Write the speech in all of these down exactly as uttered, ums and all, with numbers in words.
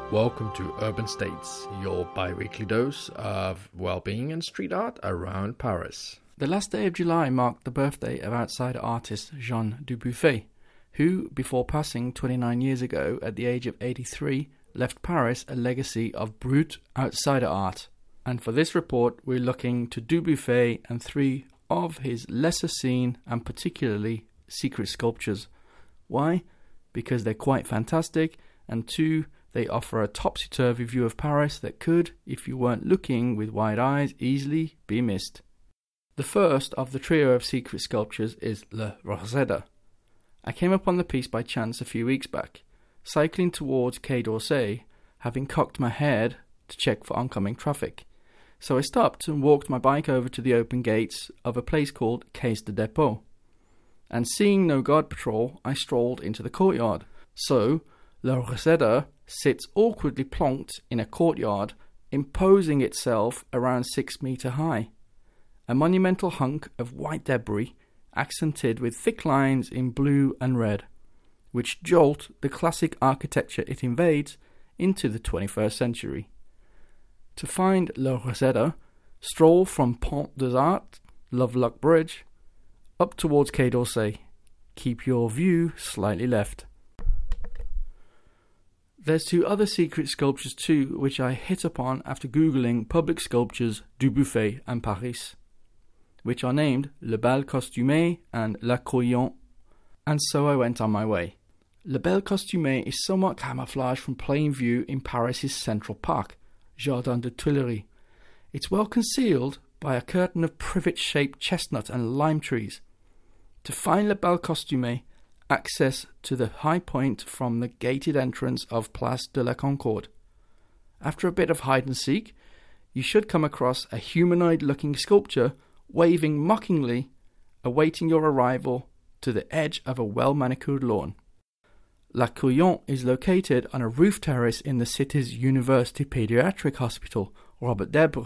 Welcome to Urban States, your bi-weekly dose of well-being and street art around Paris. The last day of July marked the birthday of outsider artist Jean Dubuffet, who, before passing twenty-nine years ago at the age of eighty-three, left Paris a legacy of brute outsider art. And for this report, we're looking to Dubuffet and three of his lesser seen and particularly secret sculptures. Why? Because they're quite fantastic, and two, they offer a topsy-turvy view of Paris that could, if you weren't looking with wide eyes, easily be missed. The first of the trio of secret sculptures is Le Rosetta. I came upon the piece by chance a few weeks back, cycling towards Quai d'Orsay, having cocked my head to check for oncoming traffic. So I stopped and walked my bike over to the open gates of a place called Caisse de Dépôt. And seeing no guard patrol, I strolled into the courtyard. So, Le Rosetta sits awkwardly plonked in a courtyard, imposing itself around six metre high. A monumental hunk of white debris, accented with thick lines in blue and red, which jolt the classic architecture it invades into the twenty-first century. To find Le Rosetta, stroll from Pont des Arts, Lovelock Bridge, up towards Quai d'Orsay. Keep your view slightly left. There's two other secret sculptures too, which I hit upon after googling public sculptures Dubuffet and Paris, which are named Le Bal Costumé and La Crillon, and so I went on my way. Le Bal Costumé is somewhat camouflaged from plain view in Paris's central park, Jardin des Tuileries. It's well concealed by a curtain of privet-shaped chestnut and lime trees. To find Le Bal Costumé, access to the high point from the gated entrance of Place de la Concorde. After a bit of hide-and-seek, you should come across a humanoid-looking sculpture waving mockingly, awaiting your arrival to the edge of a well-manicured lawn. La Crillon is located on a roof terrace in the city's University Pediatric Hospital, Robert Debré.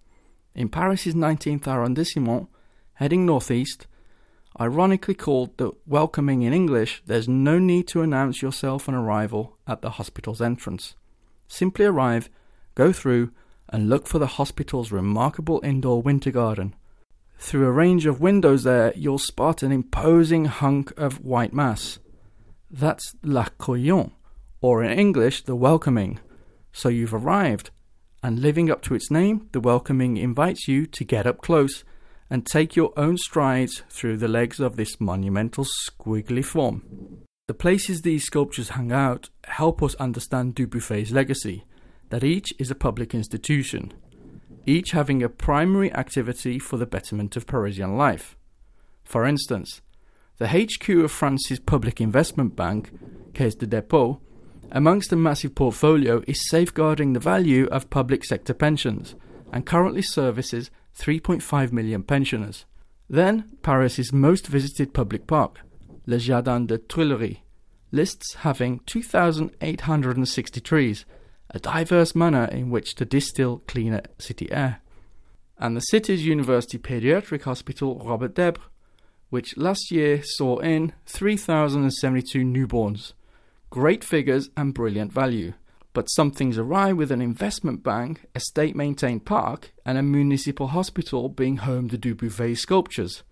In Paris's nineteenth arrondissement, heading northeast, ironically called the welcoming in English, there's no need to announce yourself on arrival at the hospital's entrance. Simply arrive, go through, and look for the hospital's remarkable indoor winter garden. Through a range of windows there, you'll spot an imposing hunk of white mass. That's La Crillon, or in English, the welcoming. So you've arrived, and living up to its name, the welcoming invites you to get up close and take your own strides through the legs of this monumental squiggly form. The places these sculptures hang out help us understand Dubuffet's legacy, that each is a public institution, each having a primary activity for the betterment of Parisian life. For instance, the H Q of France's public investment bank, Caisse de Dépôt, amongst a massive portfolio, is safeguarding the value of public sector pensions and currently services three point five million pensioners. Then, Paris's most visited public park, Le Jardin des Tuileries, lists having two thousand eight hundred sixty trees, a diverse manner in which to distill cleaner city air. And the city's University Pediatric Hospital, Robert Debré, which last year saw in three thousand seventy-two newborns. Great figures and brilliant value. But something's awry with an investment bank, a state-maintained park, and a municipal hospital being home to Dubuffet sculptures.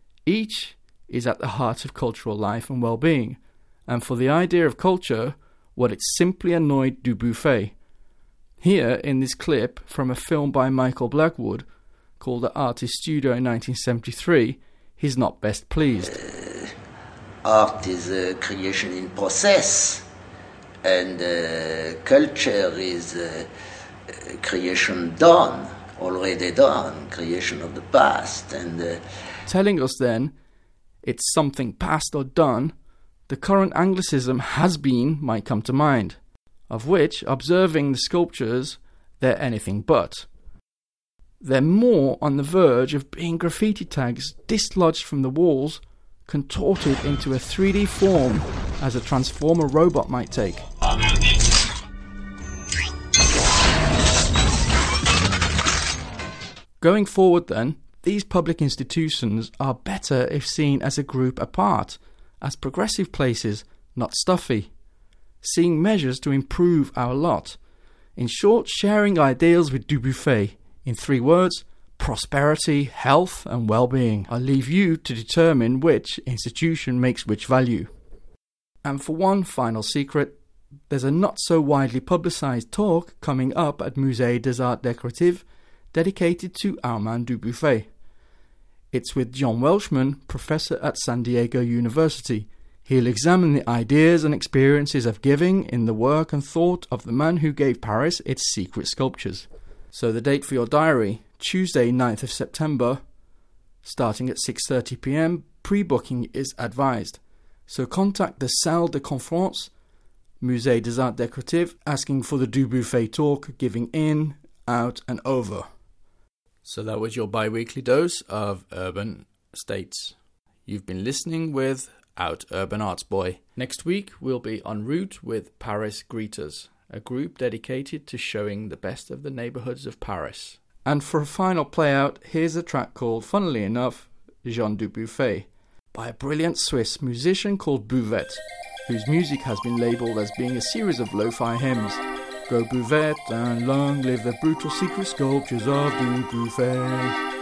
Each is at the heart of cultural life and well-being, and for the idea of culture, what it simply annoyed Dubuffet. Here, in this clip from a film by Michael Blackwood, called The Artist Studio in nineteen seventy-three, he's not best pleased. Uh, art is a creation in process. And uh, culture is uh, creation done, already done, creation of the past. And uh, telling us then it's something past or done, the current Anglicism has been might come to mind, of which, observing the sculptures, they're anything but. They're more on the verge of being graffiti tags dislodged from the walls, contorted into a three D form as a transformer robot might take. Going forward then, these public institutions are better if seen as a group apart, as progressive places, not stuffy. seeing measures to improve our lot. In short, sharing ideals with Dubuffet. In three words, prosperity, health and well-being. I leave you to determine which institution makes which value. And for one final secret, there's a not so widely publicised talk coming up at Musée des Arts Décoratifs dedicated to Armand Dubuffet. It's with John Welshman, professor at San Diego University. He'll examine the ideas and experiences of giving in the work and thought of the man who gave Paris its secret sculptures. So the date for your diary, Tuesday ninth of September, starting at six thirty p m, pre-booking is advised. So contact the Salle de Conférence, Musée des Arts Décoratifs, asking for the Dubuffet talk, giving in, out and over. So that was your bi-weekly dose of Urban States. You've been listening with Out Urban Arts Boy. Next week we'll be en route with Paris Greeters, a group dedicated to showing the best of the neighbourhoods of Paris. And for a final play out, here's a track called, funnily enough, Jean Dubuffet, by a brilliant Swiss musician called Buvette, whose music has been labelled as being a series of lo-fi hymns. Go Buvette and long live the brutal secret sculptures of Dubuffet.